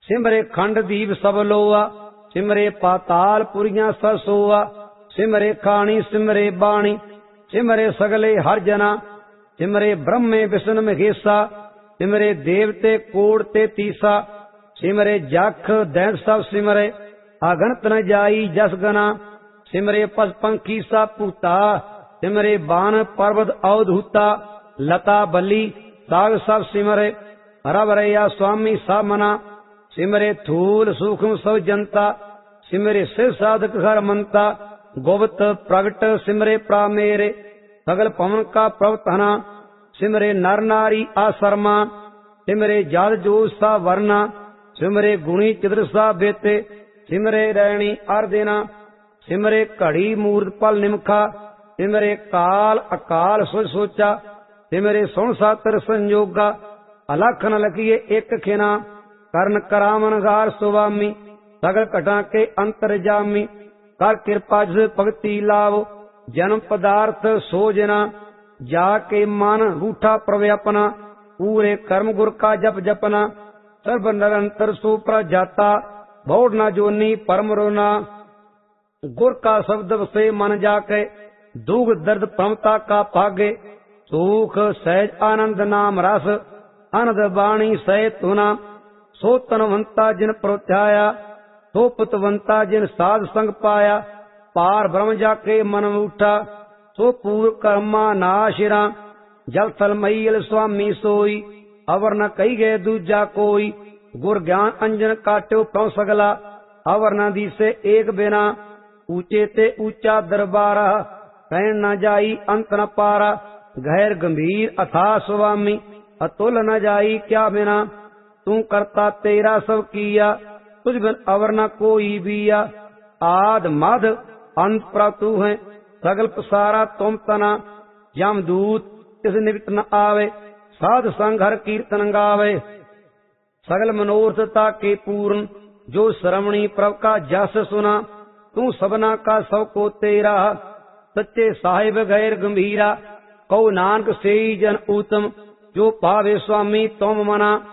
सिमरे खंड दीप सब लोआ, सिमरे पाताल पुरियां सब सोआ, सिमरे खाणी सिमरे बाणी, सिमरे सगले हर जना, सिमरे ब्रह्मे विष्णु महेशा, सिमरे देवते कोड़ ते तीसा, सिमरे जख दैत सब सिमरे, अगणत न जाई जस गना, सिमरे पस पंखी सा पूता, सिमरे बान पर्वत अवधूता, लता बली साग सब सिमरे, हरवरैया स्वामी सा मना, सिमरे थूल सूक्ष्म सब जनता, सिमरे सिर साधक हर मनता, गुप्त प्रगट सिमरे प्रामेरे, सगल पवन का प्रवतना, सिमरे नर नारी आसरमा, सिमरे जात जोश सा वर्णा, सिमरे गुणी चिद्र सा बेते, सिमरे रैणी अर्देना, सिमरे घड़ी मूर्त पल निमखा, सिमरे काल अकाल सोच सोचा, सिमरे सुन सातर संयोगा, अलख न लखिए एक खिना, कर्ण करामन गार सुवामी, सगल घटा के अंतर जामी, कर कृपा जिस भगति लाव, जन्म पदार्थ सोजना, जाके मन रूठा प्रव्यापना, पूरे कर्म गुर का जप जपना, सर्व निरंतर सुप्र जाता, भौड़ न जोनी परम रोना, गुर का शब्द से मन जाके, दुख दर्द प्रमता का भागे, सुख सहज आनंद नाम रस, आनंद बाणी सह तुना, सो तनवंता जिन प्रोत्याया, सो पुतवंता जिन साध संग पाया, पार ब्रह्म जाके मन उठा, सो पूर्व कर्मा नाशिरा, जल थल मईल स्वामी सोई, अवर न कही गए दूजा कोई, गुर ज्ञान अंजन काट्यो प्रभ सगला, अवर न दिसे एक बिना, ऊंचे ते ऊंचा दरबारा, कहन न जाई अंत न पारा, गहर गंभीर अथा स्वामी, अतुल न जाई क्या बिना, तू करता तेरा सब किया, तुझ बिन अवर न कोई बिया, आद मध अंत प्रभु तू है, सगल पसारा तुम तना, यमदूत इस निमित्त न आवे, साध संग हर कीर्तन गावे, सगल मनोरथता के पूर्ण, जो श्रवणी प्रभ का जस सुना, तू सबना का सब को तेरा, सच्चे साहिब गैर गंभीरा, कौ नानक से जन उत्तम, जो पावे स्वामी तुम मना,